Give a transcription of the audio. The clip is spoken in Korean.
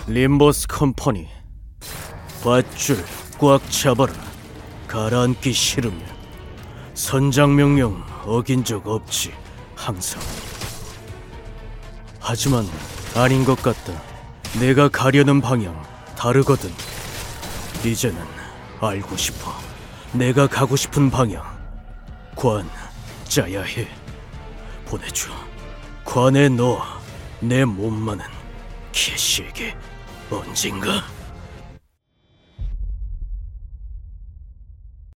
림보스 컴퍼니, 밧줄 꽉 잡아라. 가라앉기 싫으면. 선장 명령 어긴 적 없지, 항상. 하지만 아닌 것 같다. 내가 가려는 방향 다르거든. 이제는 알고 싶어. 내가 가고 싶은 방향. 관 짜야 해. 보내줘. 관에 넣어 내 몸만은 캐시에게 언젠가.